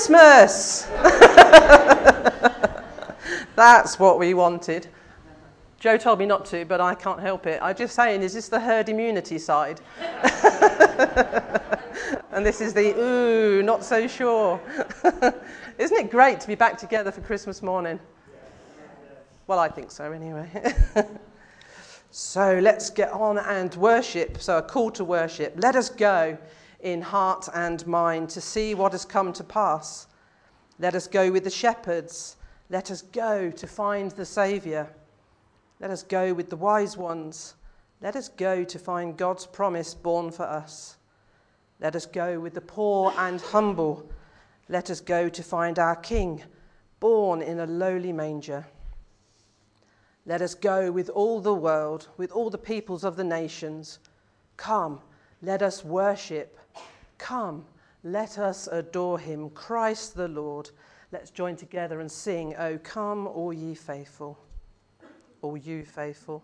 Christmas! That's what we wanted. Joe told me not to, but I can't help it. I'm just saying, is this the herd immunity side? And this is the, ooh, not so sure. Isn't it great to be back together for Christmas morning? Well, I think so anyway. So let's get on and worship. So a call to worship. Let us go in heart and mind to see what has come to pass. Let us go with the shepherds. Let us go to find the Saviour. Let us go with the wise ones. Let us go to find God's promise born for us. Let us go with the poor and humble. Let us go to find our King, born in a lowly manger. Let us go with all the world, with all the peoples of the nations. Come, let us worship. Come, let us adore him, Christ the Lord. Let's join together and sing, "O come, all ye faithful." All you faithful.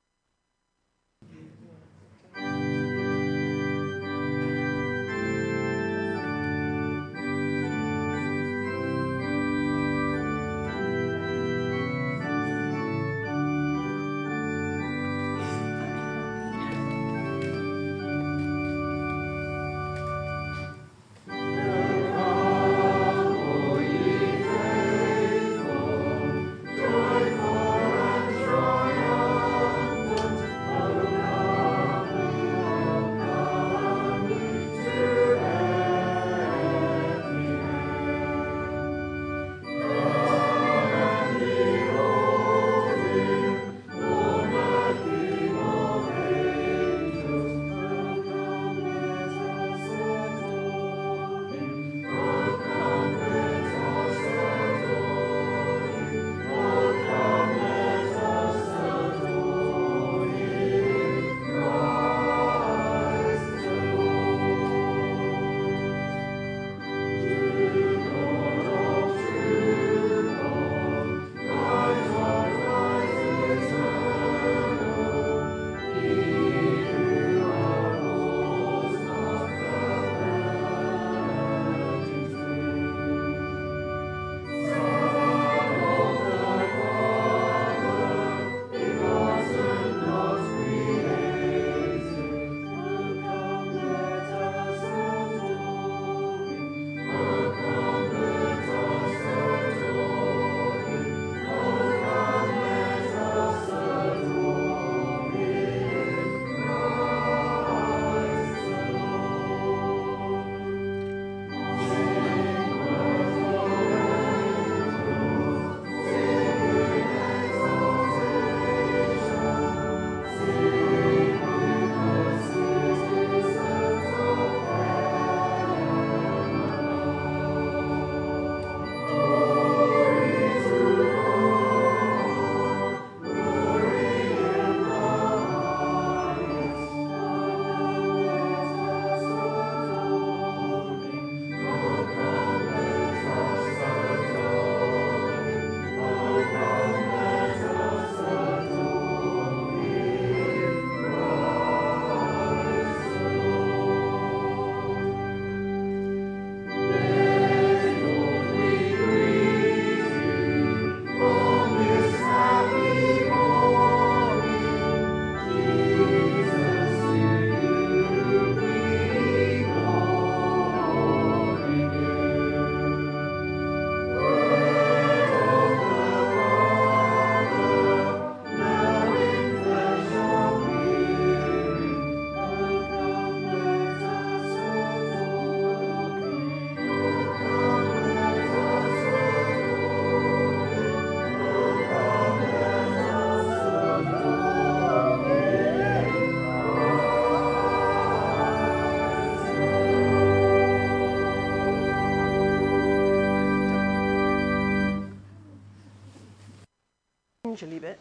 Gingerly bit.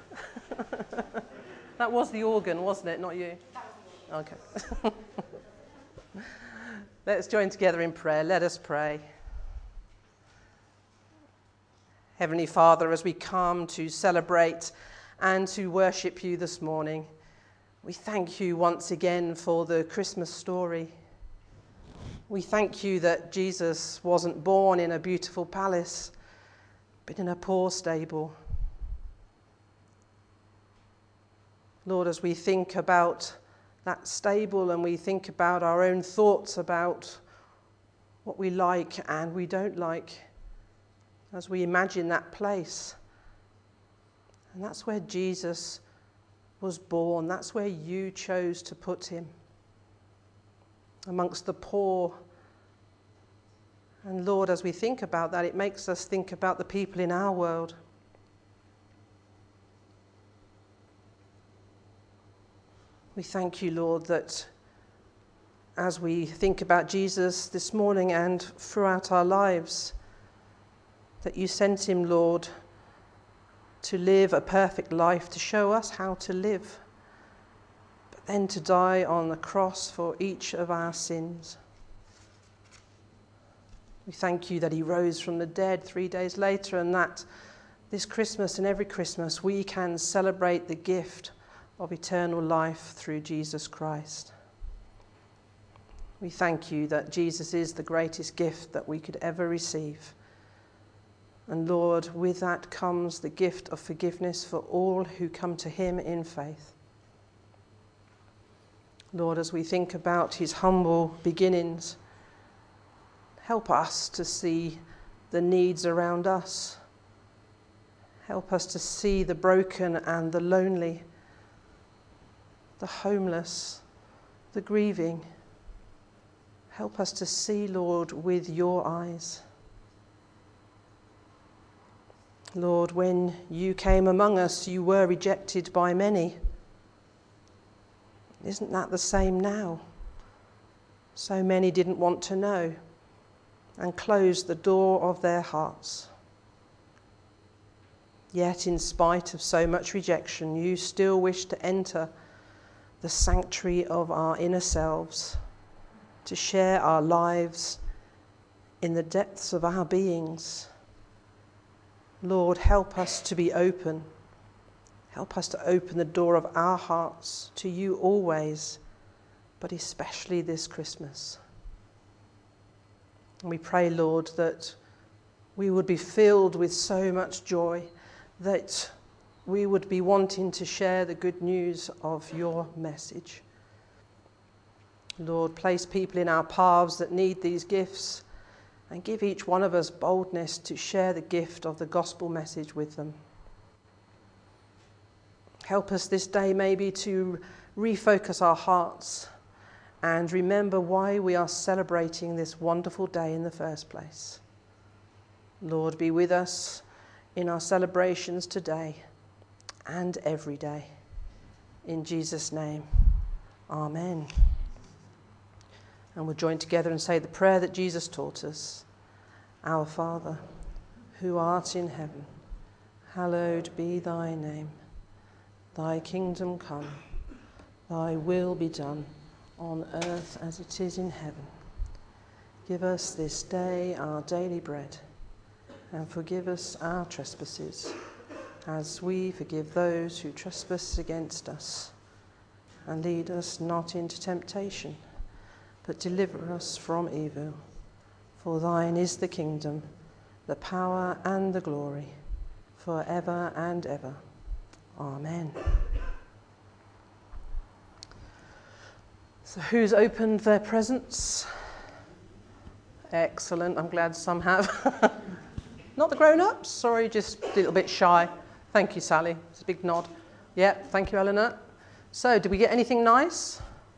That was the organ, wasn't it? Not you? Okay. Let's join together in prayer. Let us pray. Heavenly Father, as we come to celebrate and to worship you this morning, we thank you once again for the Christmas story. We thank you that Jesus wasn't born in a beautiful palace, but in a poor stable. Lord, as we think about that stable and we think about our own thoughts about what we like and we don't like, as we imagine that place, and that's where Jesus was born, that's where you chose to put him, amongst the poor. And Lord, as we think about that, it makes us think about the people in our world. We thank you, Lord, that as we think about Jesus this morning and throughout our lives, that you sent him, Lord, to live a perfect life, to show us how to live, but then to die on the cross for each of our sins. We thank you that he rose from the dead 3 days later, and that this Christmas and every Christmas we can celebrate the gift of eternal life through Jesus Christ. We thank you that Jesus is the greatest gift that we could ever receive. And Lord, with that comes the gift of forgiveness for all who come to him in faith. Lord, as we think about his humble beginnings, help us to see the needs around us. Help us to see the broken and the lonely, the homeless, the grieving. Help us to see, Lord, with your eyes. Lord, when you came among us, you were rejected by many. Isn't that the same now? So many didn't want to know and closed the door of their hearts. Yet, in spite of so much rejection, you still wish to enter the sanctuary of our inner selves, to share our lives in the depths of our beings. Lord, help us to be open. Help us to open the door of our hearts to you always, but especially this Christmas. And we pray, Lord, that we would be filled with so much joy, that we would be wanting to share the good news of your message. Lord, place people in our paths that need these gifts, and give each one of us boldness to share the gift of the gospel message with them. Help us this day maybe to refocus our hearts and remember why we are celebrating this wonderful day in the first place. Lord, be with us in our celebrations today and every day. In Jesus' name, amen. And we'll join together and say the prayer that Jesus taught us. Our Father, who art in heaven, hallowed be thy name. Thy kingdom come, thy will be done, on earth as it is in heaven. Give us this day our daily bread, and forgive us our trespasses, as we forgive those who trespass against us. And lead us not into temptation, but deliver us from evil. For thine is the kingdom, the power and the glory, forever and ever. Amen. So who's opened their presents? Excellent, I'm glad some have. Not the grown-ups, sorry, just a little bit shy. Thank you, Sally, it's a big nod. Yeah, thank you, Eleanor. So, did we get anything nice?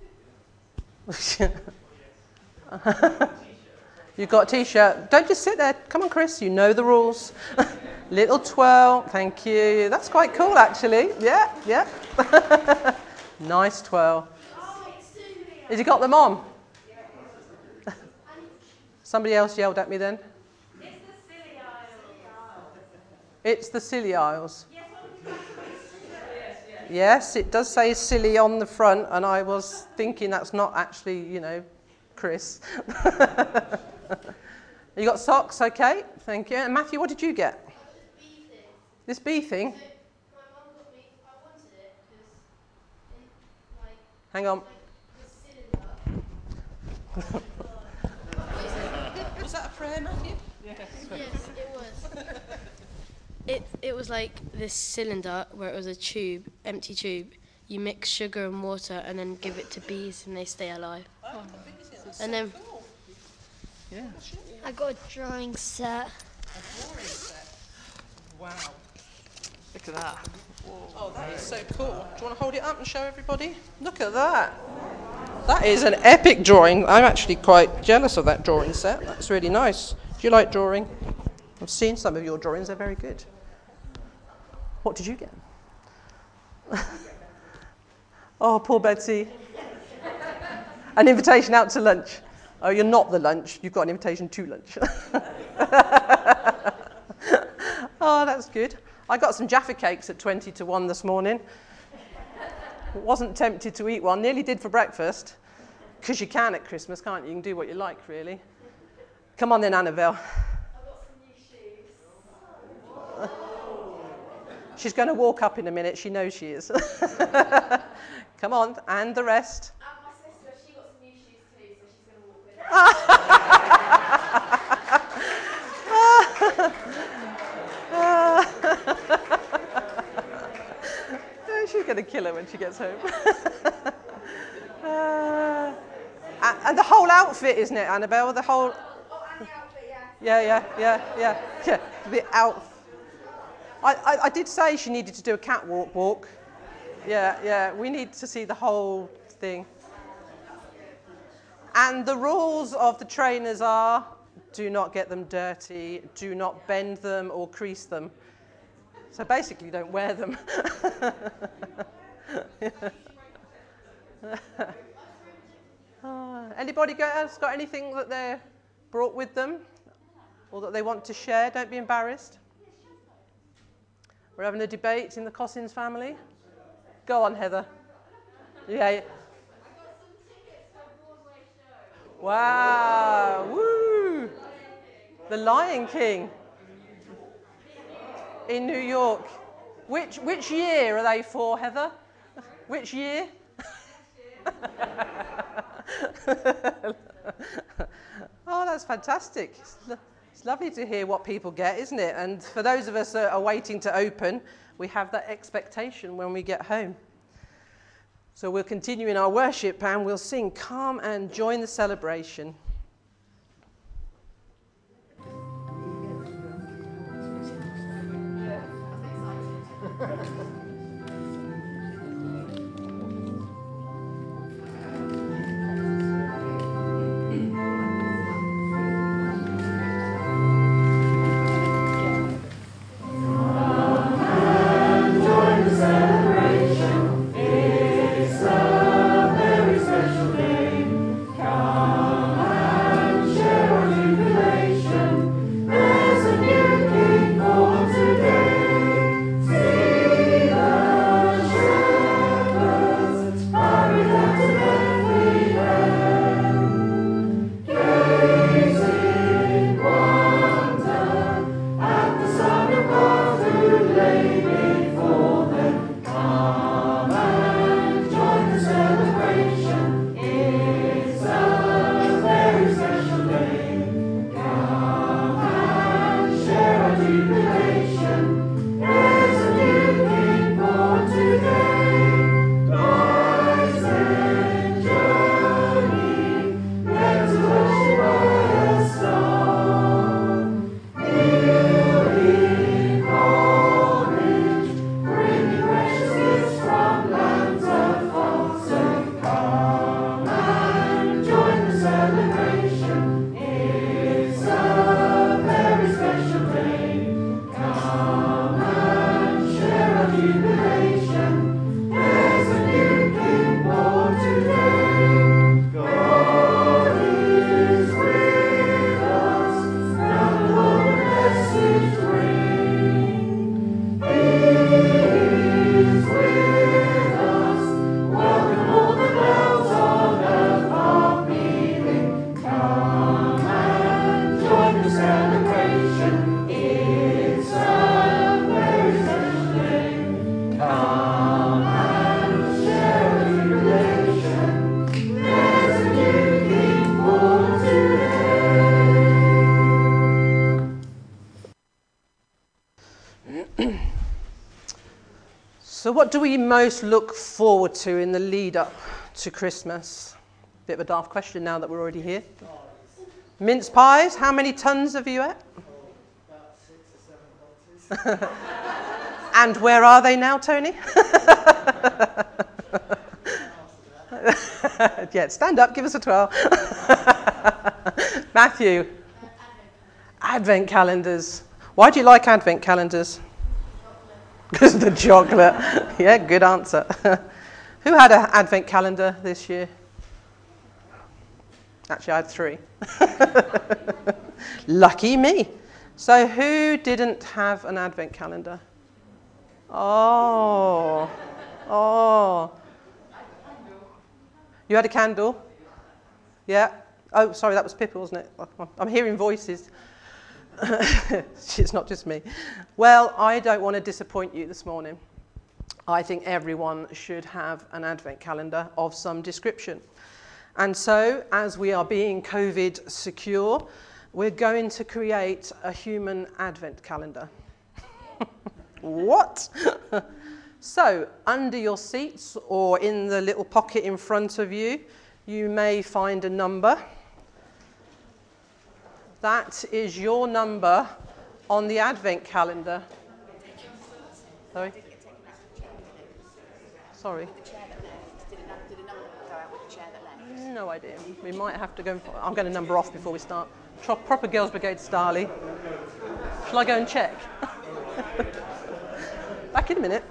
You got a t-shirt. Don't just sit there. Come on, Chris, you know the rules. Little twirl, thank you. That's quite cool, actually. Yeah, yeah. Nice twirl. Has he got them on? Somebody else yelled at me then. It's the Silly Isles. Yes, it does say silly on the front, and I was thinking that's not actually, Chris. You got socks, okay? Thank you. And Matthew, what did you get? This bee thing? So, my mum got me, I wanted it because, Hang on. the cylinder. prayer, Matthew? Yes, it was. It was like this cylinder where it was a tube, empty tube. You mix sugar and water and then give it to bees and they stay alive. Oh, And then cool. Yeah. I got a drawing set. A drawing set. Wow. Look at that. Oh, that is so cool. Do you want to hold it up and show everybody? Look at that. That is an epic drawing. I'm actually quite jealous of that drawing set. That's really nice. Do you like drawing? I've seen some of your drawings. They're very good. What did you get? Oh, poor Betsy. An invitation out to lunch. Oh, you're not the lunch. You've got an invitation to lunch. Oh, that's good. I got some Jaffa cakes at 20 to 1 this morning. Wasn't tempted to eat one. Nearly did for breakfast. Because you can at Christmas, can't you? You can do what you like, really. Come on then, Annabelle. I've got some new shoes. She's going to walk up in a minute. She knows she is. Come on, and the rest. And my sister, she got some new shoes too, so she's going to walk with She's going to kill her when she gets home. And the whole outfit, isn't it, Annabelle? The whole... Oh, and the outfit, yeah. Yeah. The outfit. I did say she needed to do a catwalk walk. Yeah. We need to see the whole thing. And the rules of the trainers are: do not get them dirty, do not bend them or crease them. So basically, don't wear them. Anybody else got anything that they brought with them or that they want to share? Don't be embarrassed. We're having a debate in the Cossins family. Go on, Heather. Yeah. Wow. Woo. The Lion King. In New York. Which year are they for, Heather? Which year? Oh, that's fantastic. It's lovely to hear what people get, isn't it? And for those of us that are waiting to open, we have that expectation when we get home. So we'll continue in our worship and we'll sing "Come and Join the Celebration." There's a new king born today. What do we most look forward to in the lead up to Christmas? Bit of a daft question now that we're already here. Mince pies. How many tons have you ate? About 6 or 7 boxes. And where are they now, Tony? Yeah, stand up, give us a twirl. Matthew. Advent calendars. Why do you like Advent calendars? Because of the chocolate. Yeah, good answer. Who had an Advent calendar this year? Actually, I had 3. Lucky me. So who didn't have an Advent calendar? Oh. You had a candle? Yeah. Oh, sorry, that was Pippa, wasn't it? I'm hearing voices. It's not just me. Well, I don't want to disappoint you this morning. I think everyone should have an Advent calendar of some description. And so, as we are being COVID secure, we're going to create a human Advent calendar. What? So, under your seats or in the little pocket in front of you, you may find a number. That is your number on the Advent calendar. Sorry? Sorry? Did a number go out with the chair that left? No idea. We might have to go. I'm going to number off before we start. Proper Girls Brigade style. Shall I go and check? Back in a minute.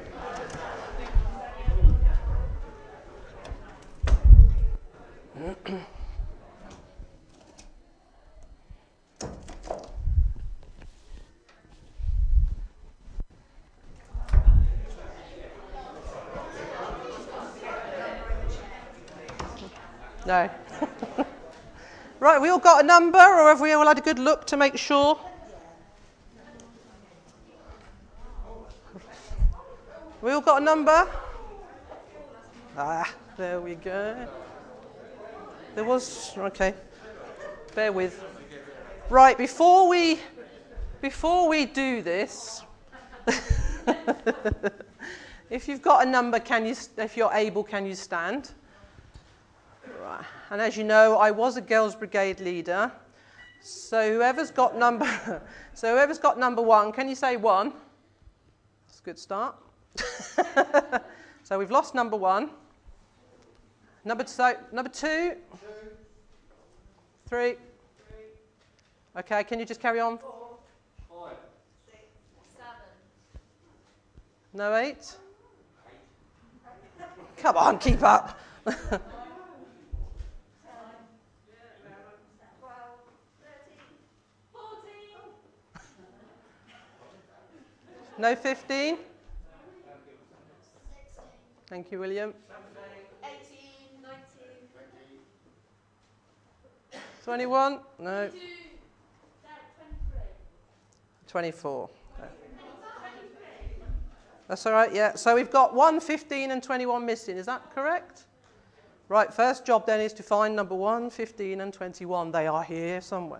No. Right, we all got a number, or have we all had a good look to make sure? We all got a number? Ah, there we go. There was, okay. Bear with. Right, before we do this, if you've got a number, if you're able, can you stand? Right. And as you know, I was a Girls Brigade leader. So whoever's got number 1, can you say 1? That's a good start. So we've lost number 1. Number 2. 3. Okay, can you just carry on? 4, 5, 6, 7. No 8? Come on, keep up. 14. No 15? 16. Thank you, William. 18, 19. 21? No. 23. 24. That's all right, yeah. So we've got 1, 15 and 21 missing. Is that correct? Right, first job then is to find number 1, 15 and 21. They are here somewhere.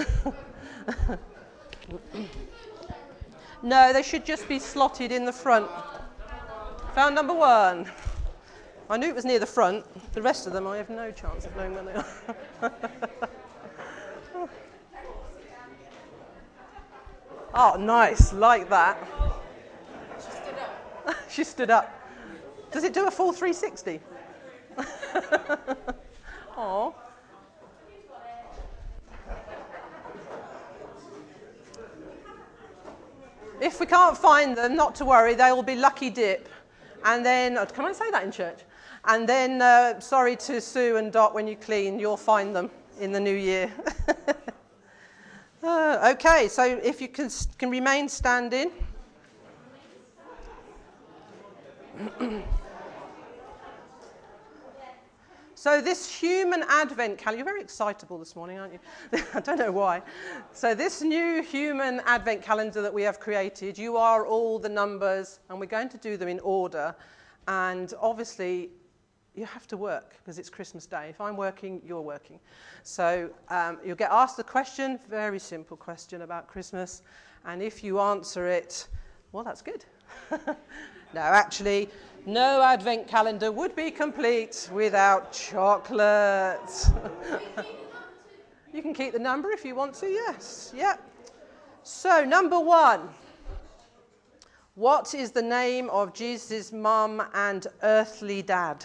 No, they should just be slotted in the front. Found number 1. I knew it was near the front. The rest of them, I have no chance of knowing where they are. Oh, nice, like that. She stood up. She stood up. Does it do a full 360? Oh. If we can't find them, not to worry, they will be lucky dip. And then, can I say that in church? And then, sorry to Sue and Dot, when you clean, you'll find them in the new year. Okay, so if you can remain standing. So this human Advent calendar, you're very excitable this morning, aren't you? I don't know why. So this new human Advent calendar that we have created, you are all the numbers, and we're going to do them in order. And obviously, you have to work because it's Christmas Day. If I'm working, you're working. So you'll get asked a question, very simple question about Christmas. And if you answer it, well, that's good. No, actually, no advent calendar would be complete without chocolate. You can keep the number if you want to, yes. Yep. So, number 1. What is the name of Jesus' mum and earthly dad?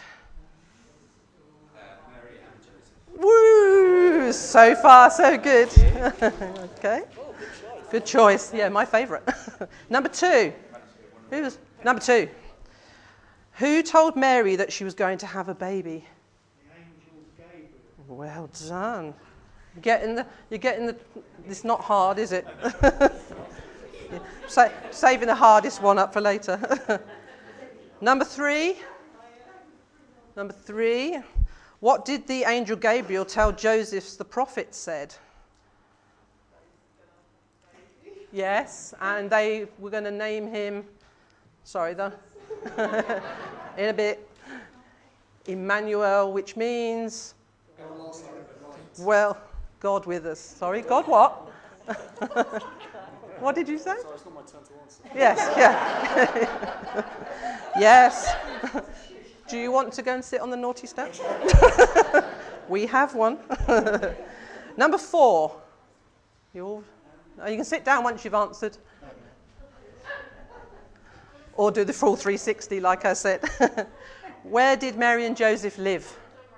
Mary and Joseph. Woo! So far, so good. Okay. Good choice. Yeah, my favourite. Number 2. Number 2. Who told Mary that she was going to have a baby? The angel Gabriel. Well done. You're getting the. It's not hard, is it? Yeah. Saving the hardest one up for later. Number 3. Number 3. What did the angel Gabriel tell Joseph the prophet said? Yes, and they were going to name him. Sorry, though. In a bit. Emmanuel, which means. Well, God with us. Sorry, God what? What did you say? Sorry, it's not my turn to answer. Yes, yeah. Yes. Do you want to go and sit on the naughty step? We have one. Number 4. You can sit down once you've answered. Or do the full 360, like I said. Where did Mary and Joseph live?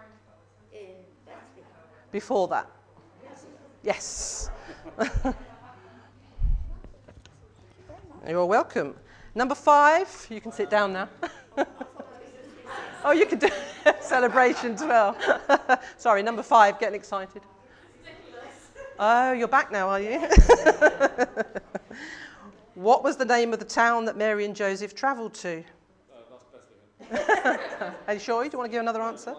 Before that? Yes. You're welcome. Number 5, you can sit down now. Oh, you can do celebration as well. Sorry, number 5, getting excited. Oh, you're back now, are you? What was the name of the town that Mary and Joseph travelled to? That's Bethlehem. Are you sure? Do you want to give another answer?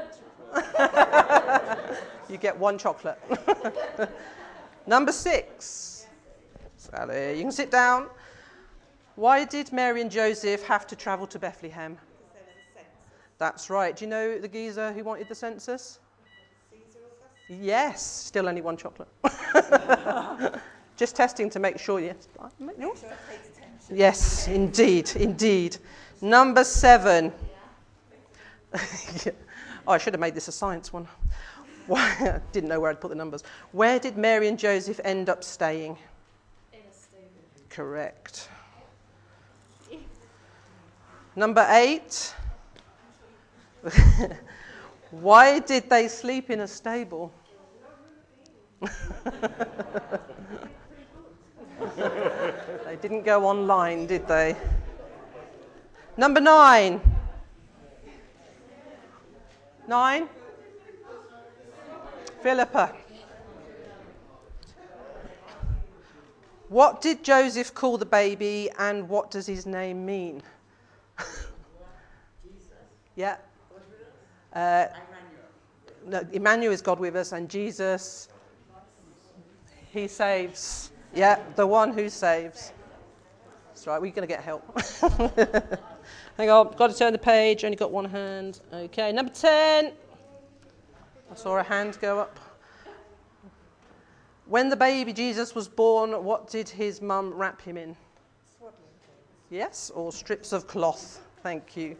You get 1 chocolate. Number 6. Sally, you can sit down. Why did Mary and Joseph have to travel to Bethlehem? Because there was a census. That's right. Do you know the geezer who wanted the census? Caesar Augustus. Yes. Still only 1 chocolate. Just testing to make sure. Yes. Yours? Sure, pays attention. Yes, indeed, indeed. Number 7. Oh, I should have made this a science one. Why? Didn't know where I'd put the numbers. Where did Mary and Joseph end up staying? In a stable. Correct. Number 8. Why did they sleep in a stable? They didn't go online, did they? Number 9. 9. Philippa. What did Joseph call the baby and what does his name mean? Yeah. No, Emmanuel is God with us, and Jesus, he saves. Yeah, the one who saves. That's right, we're going to get help. Hang on, got to turn the page, only got 1 hand. Okay, number 10. I saw a hand go up. When the baby Jesus was born, what did his mum wrap him in? Swaddling clothes. Yes, or strips of cloth. Thank you.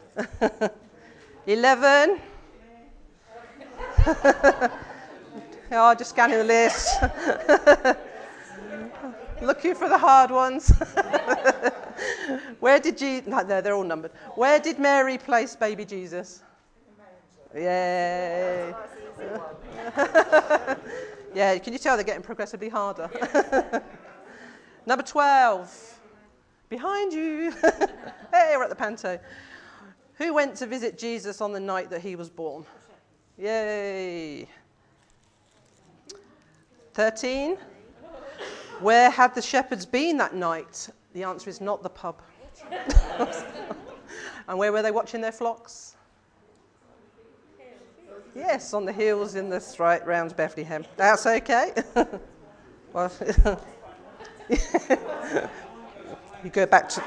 11. Oh, just scanning the list. Looking for the hard ones. Where did no, they're all numbered. Where did Mary place baby Jesus? Yay. Yeah, can you tell they're getting progressively harder? Number 12. Behind you. Hey, we're at the panto. Who went to visit Jesus on the night that he was born? Yay. 13. Where had the shepherds been that night? The answer is not the pub. And where were they watching their flocks? Yes, on the hills in this right round Bethlehem. That's okay. Well, you go back to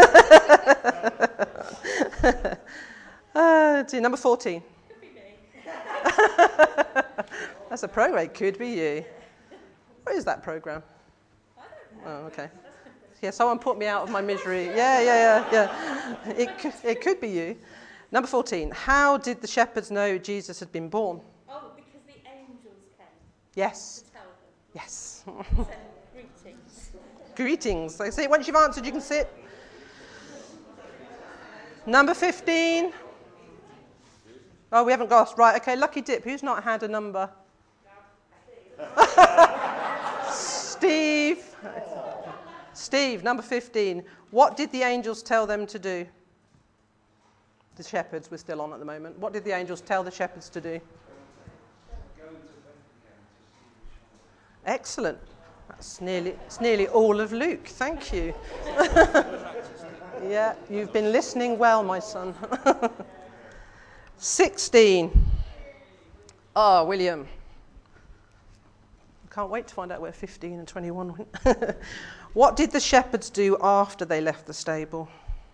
number 14. Could be me. That's a program. Could be you. What is that program? Oh, okay. Yeah, someone put me out of my misery. Yeah. It could be you. Number 14. How did the shepherds know Jesus had been born? Oh, because the angels came Yes. to tell them. Yes. Send greetings. Greetings. They say, once you've answered, you can sit. Number 15. Oh, we haven't got. Right, okay, lucky dip. Who's not had a number? Steve, number 15. What did the angels tell them to do? The shepherds, we're still on at the moment. What did the angels tell the shepherds to do? Excellent. It's nearly all of Luke. Thank you. Yeah, you've been listening well, my son. 16. Oh, William. Can't wait to find out where 15 and 21 went. What did the shepherds do after they left the stable?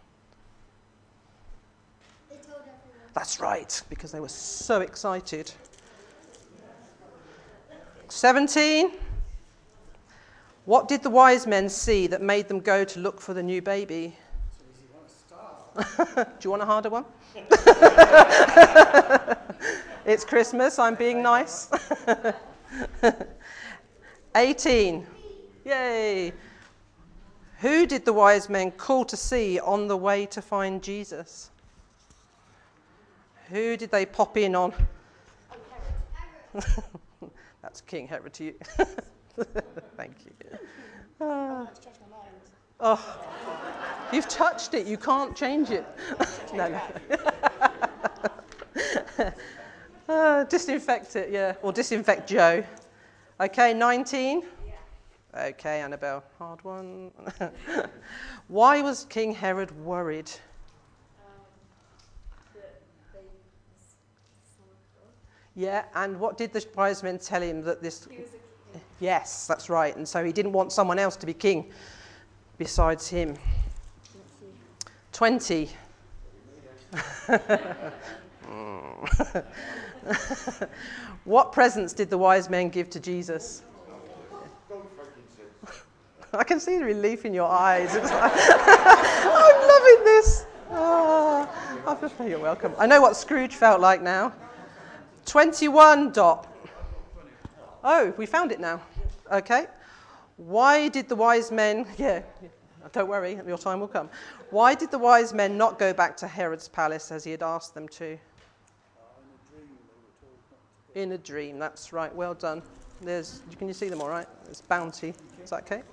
They told everyone. That's right, because they were so excited. 17. What did the wise men see that made them go to look for the new baby? Do you want a harder one? It's Christmas, I'm being nice. 18. Yay. Who did the wise men call to see on the way to find Jesus? Who did they pop in on? That's King Herod to you. Thank you. Oh, you've touched it. You can't change it. No. Disinfect it, yeah. Or disinfect Joe. Okay, 19. Okay, Annabelle. Hard one. Why was King Herod worried? Yeah, and what did the wise men tell him that this... Yes, that's right. And so he didn't want someone else to be king besides him. 20. What presents did the wise men give to Jesus? I can see the relief in your eyes. It's like, I'm loving this. Oh, you're welcome. I know what Scrooge felt like now. 21, Dot. Oh, we found it now. Okay. Why did the wise men... Yeah, don't worry, your time will come. Why did the wise men not go back to Herod's palace as he had asked them to? In a dream, that's right. Well done. Can you see them all right? There's bounty. Is that okay?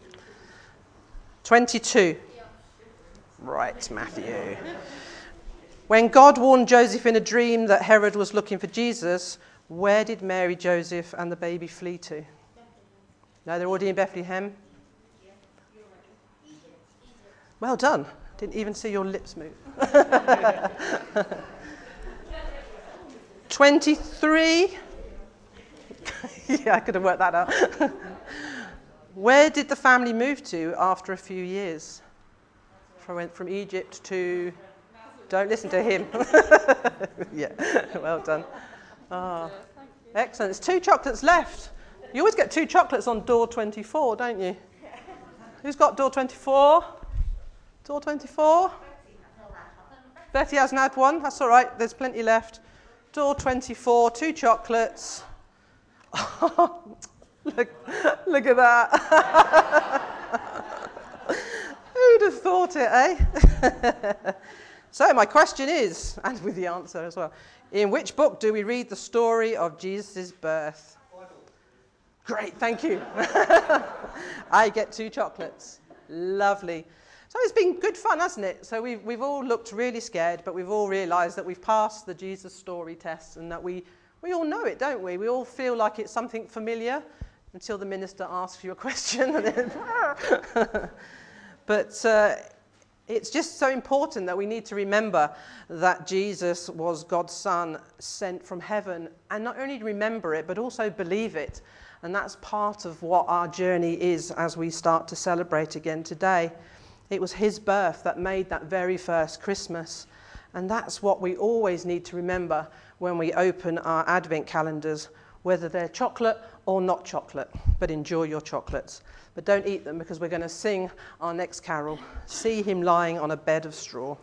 22. Right, Matthew. When God warned Joseph in a dream that Herod was looking for Jesus, where did Mary, Joseph, and the baby flee to? No, they're already in Bethlehem. Well done. Didn't even see your lips move. 23. Yeah, I could have worked that out. Where did the family move to after a few years? Went from Egypt to... Don't listen to him. Yeah, well done. Oh, excellent. There's 2 chocolates left. You always get 2 chocolates on door 24, don't you? Who's got door 24? Door 24? Betty hasn't had one. That's all right. There's plenty left. Door 24, 2 chocolates. Look at that. Who'd have thought it, eh? So my question is, and with the answer as well, in which book do we read the story of Jesus' birth? Great, thank you. I get 2 chocolates. Lovely. So it's been good fun, hasn't it? So we've all looked really scared, but we've all realised that we've passed the Jesus story test and that we all know it, don't we? We all feel like it's something familiar until the minister asks you a question. And then, but it's just so important that we need to remember that Jesus was God's Son sent from heaven, and not only remember it, but also believe it. And that's part of what our journey is as we start to celebrate again today. It was his birth that made that very first Christmas. And that's what we always need to remember when we open our Advent calendars. whether they're chocolate or not chocolate, but enjoy your chocolates. But don't eat them, because we're going to sing our next carol, See Him Lying on a Bed of Straw.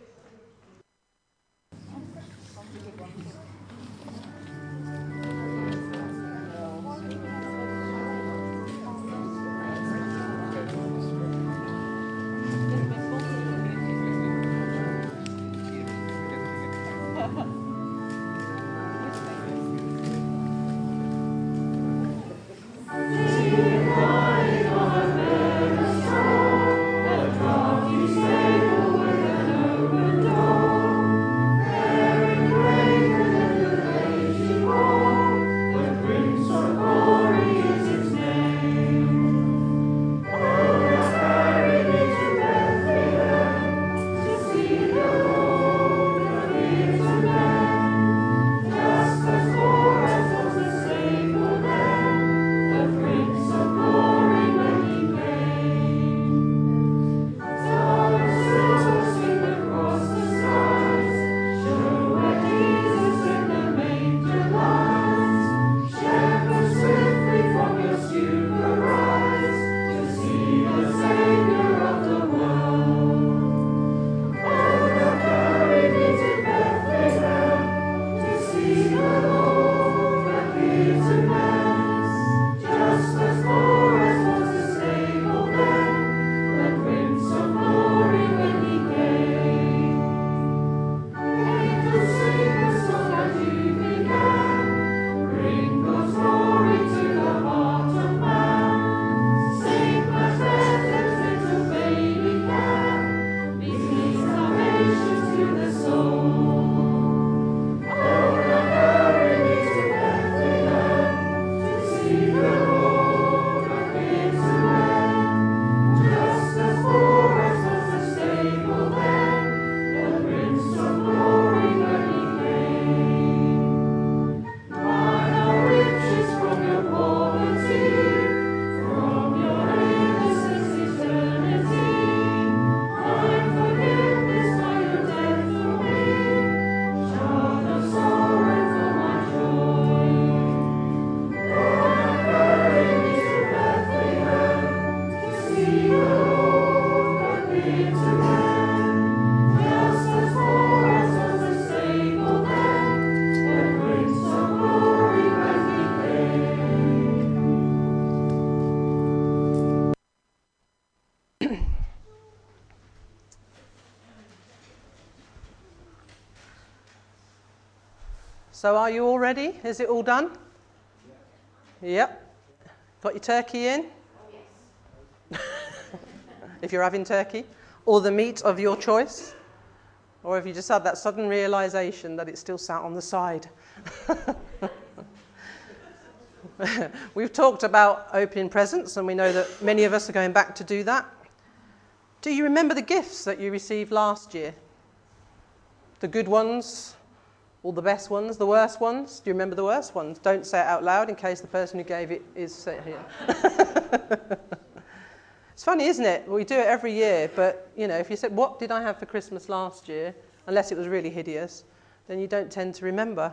So are you all ready? Is it all done? Yep. Got your turkey in? If you're having turkey. Or the meat of your choice. Or if you just had that sudden realization that it's still sat on the side. We've talked about opening presents, and we know that many of us are going back to do that. Do you remember the gifts that you received last year? The good ones? All the best ones, the worst ones? Do you remember the worst ones? Don't say it out loud in case the person who gave it is sitting here. It's funny, isn't it? We do it every year, but, you know, if you said, what did I have for Christmas last year, unless it was really hideous, then you don't tend to remember.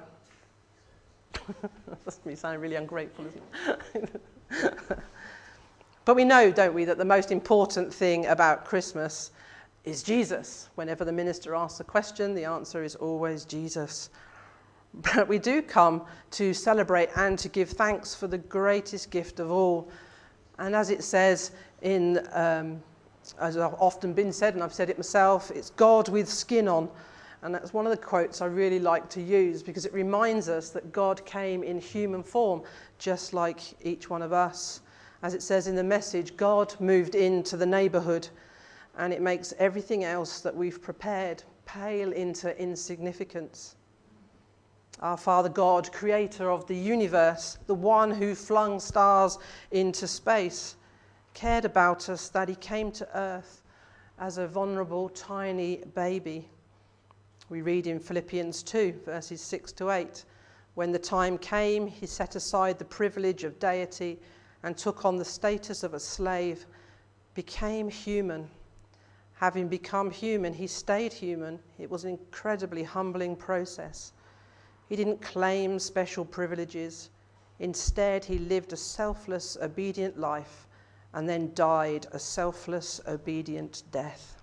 That's me sounding really ungrateful, isn't it? But we know, don't we, that the most important thing about Christmas is Jesus. Whenever the minister asks a question, the answer is always Jesus. But we do come to celebrate and to give thanks for the greatest gift of all. And as it says in, as I've often been said, and I've said it myself, it's God with skin on. And that's one of the quotes I really like to use, because it reminds us that God came in human form, just like each one of us. As it says in the message, God moved into the neighbourhood, and it makes everything else that we've prepared pale into insignificance. Our Father God, creator of the universe, the one who flung stars into space, cared about us that he came to earth as a vulnerable, tiny baby. We read in Philippians 2, verses 6 to 8, when the time came, he set aside the privilege of deity and took on the status of a slave, became human. Having become human, he stayed human. It was an incredibly humbling process. He didn't claim special privileges. Instead, he lived a selfless, obedient life and then died a selfless, obedient death.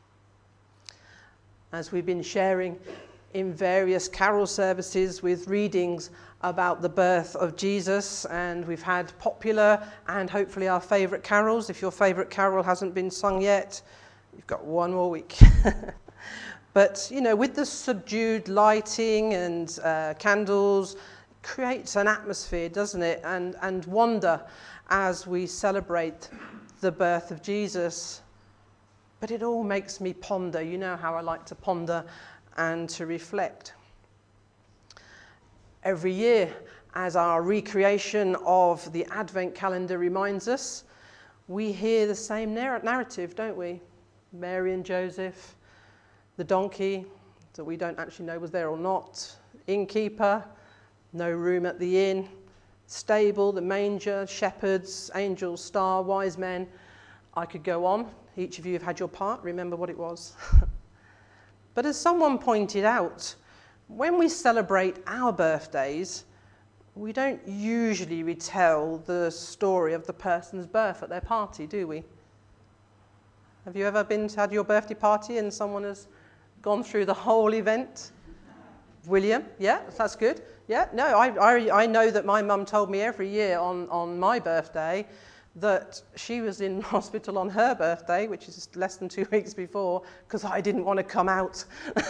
As we've been sharing in various carol services with readings about the birth of Jesus, and we've had popular and hopefully our favourite carols. If your favourite carol hasn't been sung yet, you've got one more week. But, you know, with the subdued lighting and candles, it creates an atmosphere, doesn't it? And wonder as we celebrate the birth of Jesus. But it all makes me ponder. You know how I like to ponder and to reflect. Every year, as our recreation of the Advent calendar reminds us, we hear the same narrative, don't we? Mary and Joseph, the donkey that we don't actually know was there or not, innkeeper, no room at the inn, stable, the manger, shepherds, angels, star, wise men. I could go on. Each of you have had your part. Remember what it was. But as someone pointed out, when we celebrate our birthdays, we don't usually retell the story of the person's birth at their party, do we? Have you ever had your birthday party and someone has gone through the whole event? William, yeah, that's good. Yeah, no, I know that my mum told me every year on my birthday that she was in hospital on her birthday, which is less than 2 weeks before, because I didn't want to come out.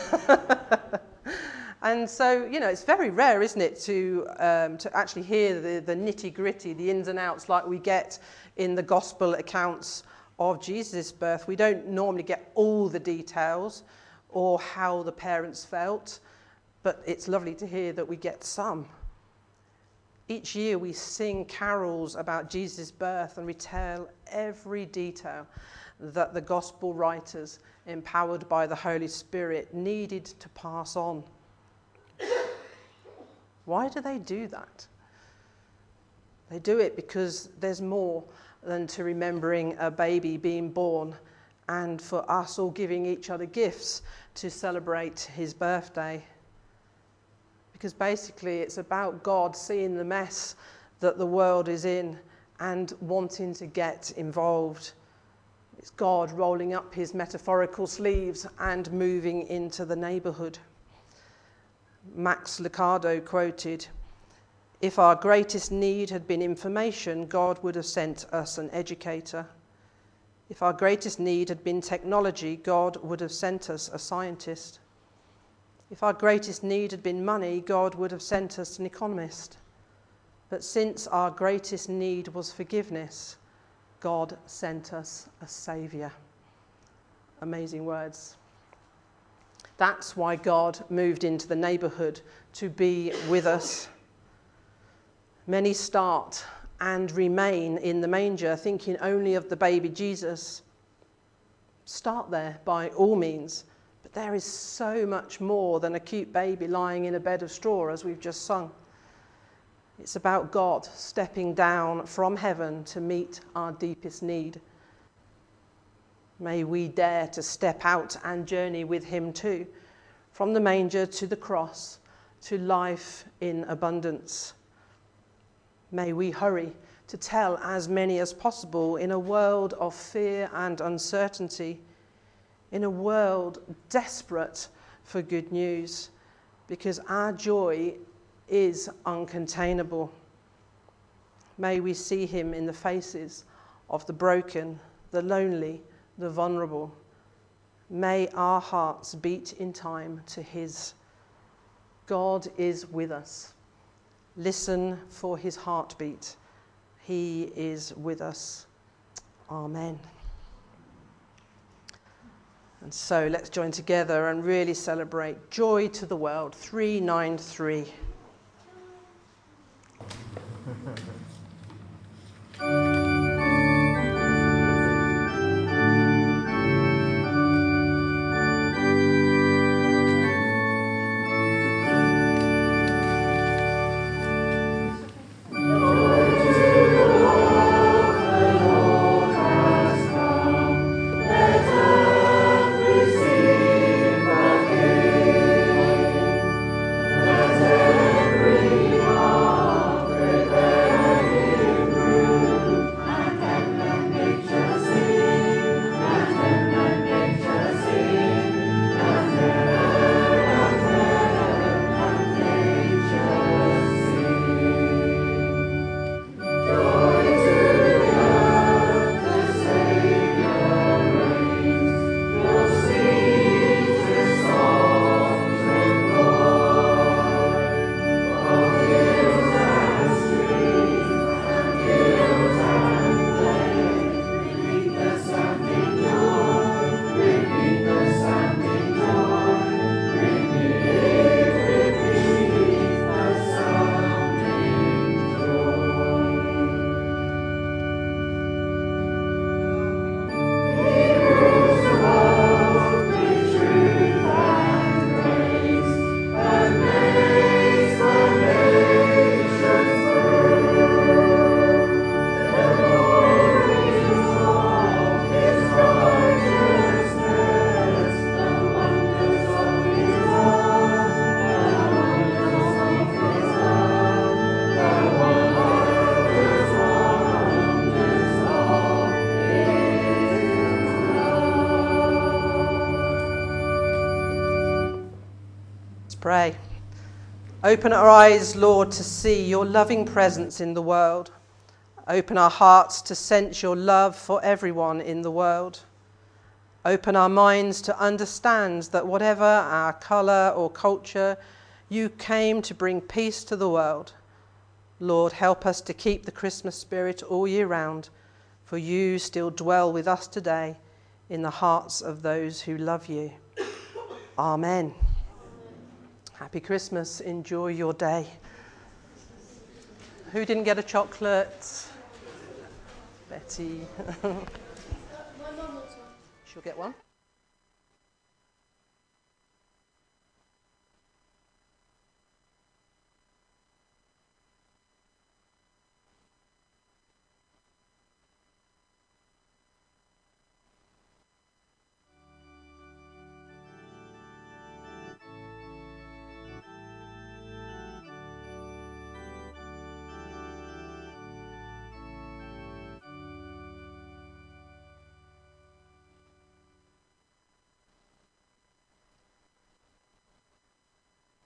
And so, you know, it's very rare, isn't it, to actually hear the nitty-gritty, the ins and outs like we get in the gospel accounts of Jesus' birth. We don't normally get all the details or how the parents felt, but it's lovely to hear that we get some. Each year we sing carols about Jesus' birth and retell every detail that the gospel writers, empowered by the Holy Spirit, needed to pass on. Why do they do that? They do it because there's more than to remembering a baby being born and for us all giving each other gifts to celebrate his birthday. Because basically it's about God seeing the mess that the world is in and wanting to get involved. It's God rolling up his metaphorical sleeves and moving into the neighbourhood. Max Lucado quoted, "If our greatest need had been information, God would have sent us an educator. If our greatest need had been technology, God would have sent us a scientist. If our greatest need had been money, God would have sent us an economist. But since our greatest need was forgiveness, God sent us a saviour." Amazing words. That's why God moved into the neighbourhood, to be with us. Many start and remain in the manger, thinking only of the baby Jesus. Start there by all means, but there is so much more than a cute baby lying in a bed of straw, as we've just sung. It's about God stepping down from heaven to meet our deepest need. May we dare to step out and journey with him too, from the manger to the cross, to life in abundance. May we hurry to tell as many as possible in a world of fear and uncertainty, in a world desperate for good news, because our joy is uncontainable. May we see him in the faces of the broken, the lonely, the vulnerable. May our hearts beat in time to his. God is with us. Listen for his heartbeat. He is with us. Amen. And so let's join together and really celebrate Joy to the World, 393. Let pray. Open our eyes, Lord, to see your loving presence in the world. Open our hearts to sense your love for everyone in the world. Open our minds to understand that whatever our colour or culture, you came to bring peace to the world. Lord, help us to keep the Christmas spirit all year round, for you still dwell with us today in the hearts of those who love you. Amen. Happy Christmas. Enjoy your day. Who didn't get a chocolate? Betty. My mum wants one. She'll get one.